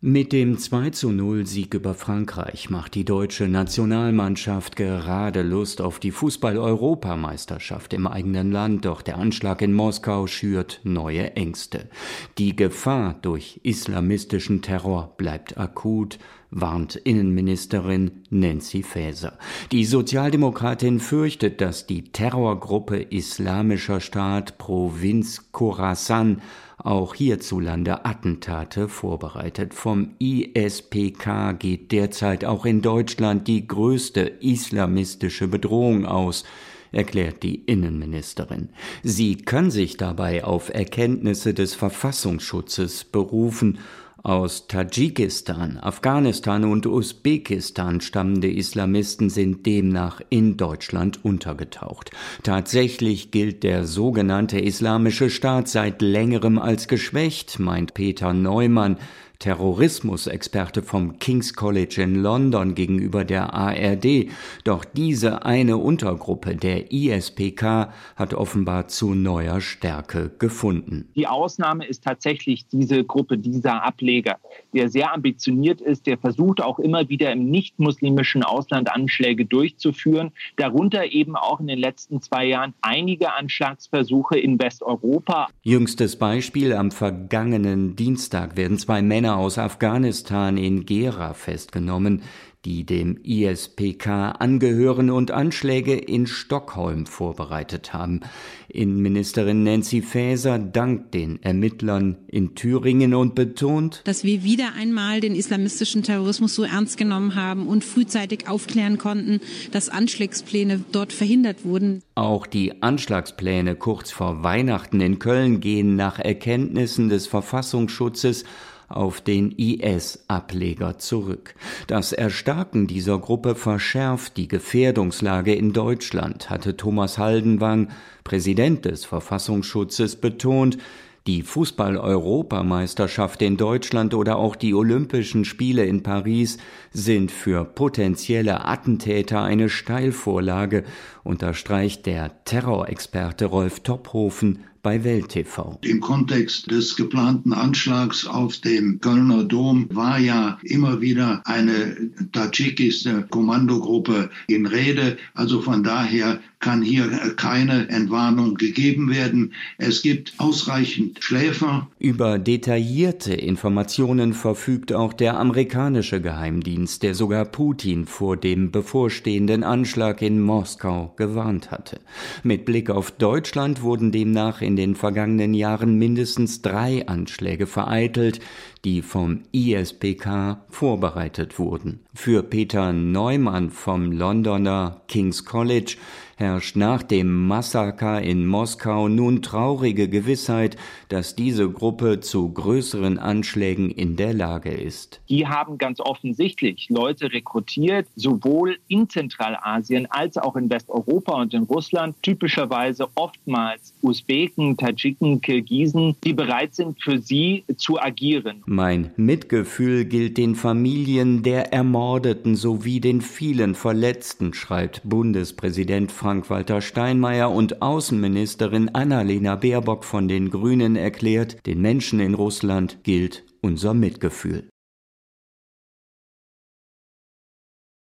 Mit dem 2:0-Sieg über Frankreich macht die deutsche Nationalmannschaft gerade Lust auf die Fußball-Europameisterschaft im eigenen Land, doch der Anschlag in Moskau schürt neue Ängste. Die Gefahr durch islamistischen Terror bleibt akut, warnt Innenministerin Nancy Faeser. Die Sozialdemokratin fürchtet, dass die Terrorgruppe Islamischer Staat Provinz Khorasan auch hierzulande Attentate vorbereitet. Vom ISPK geht derzeit auch in Deutschland die größte islamistische Bedrohung aus, erklärt die Innenministerin. Sie kann sich dabei auf Erkenntnisse des Verfassungsschutzes berufen. Aus Tadschikistan, Afghanistan und Usbekistan stammende Islamisten sind demnach in Deutschland untergetaucht. Tatsächlich gilt der sogenannte Islamische Staat seit längerem als geschwächt, meint Peter Neumann, Terrorismusexperte vom King's College in London gegenüber der ARD. Doch diese eine Untergruppe, der ISPK, hat offenbar zu neuer Stärke gefunden. Die Ausnahme ist tatsächlich diese Gruppe, dieser Ableger, der sehr ambitioniert ist, der versucht auch immer wieder im nicht-muslimischen Ausland Anschläge durchzuführen. Darunter eben auch in den letzten 2 Jahren einige Anschlagsversuche in Westeuropa. Jüngstes Beispiel: Am vergangenen Dienstag werden 2 Männer aus Afghanistan in Gera festgenommen, die dem ISPK angehören und Anschläge in Stockholm vorbereitet haben. Innenministerin Nancy Faeser dankt den Ermittlern in Thüringen und betont, dass wir wieder einmal den islamistischen Terrorismus so ernst genommen haben und frühzeitig aufklären konnten, dass Anschlagspläne dort verhindert wurden. Auch die Anschlagspläne kurz vor Weihnachten in Köln gehen nach Erkenntnissen des Verfassungsschutzes auf den IS-Ableger zurück. Das Erstarken dieser Gruppe verschärft die Gefährdungslage in Deutschland, hatte Thomas Haldenwang, Präsident des Verfassungsschutzes, betont. Die Fußball-Europameisterschaft in Deutschland oder auch die Olympischen Spiele in Paris sind für potenzielle Attentäter eine Steilvorlage, unterstreicht der Terrorexperte Rolf Topphofen bei Welt TV. Im Kontext des geplanten Anschlags auf dem Kölner Dom war ja immer wieder eine tadschikische Kommandogruppe in Rede. Also von daher kann hier keine Entwarnung gegeben werden. Es gibt ausreichend Schläfer. Über detaillierte Informationen verfügt auch der amerikanische Geheimdienst, der sogar Putin vor dem bevorstehenden Anschlag in Moskau gewarnt hatte. Mit Blick auf Deutschland wurden demnach in den vergangenen Jahren mindestens 3 Anschläge vereitelt, die vom ISPK vorbereitet wurden. Für Peter Neumann vom Londoner King's College herrscht nach dem Massaker in Moskau nun traurige Gewissheit, dass diese Gruppe zu größeren Anschlägen in der Lage ist. Die haben ganz offensichtlich Leute rekrutiert, sowohl in Zentralasien als auch in Westeuropa und in Russland, typischerweise oftmals Usbeken, Tadschiken, Kirgisen, die bereit sind, für sie zu agieren. Mein Mitgefühl gilt den Familien der Ermordeten sowie den vielen Verletzten, schreibt Bundespräsident Frank-Walter Steinmeier, und Außenministerin Annalena Baerbock von den Grünen erklärt, den Menschen in Russland gilt unser Mitgefühl.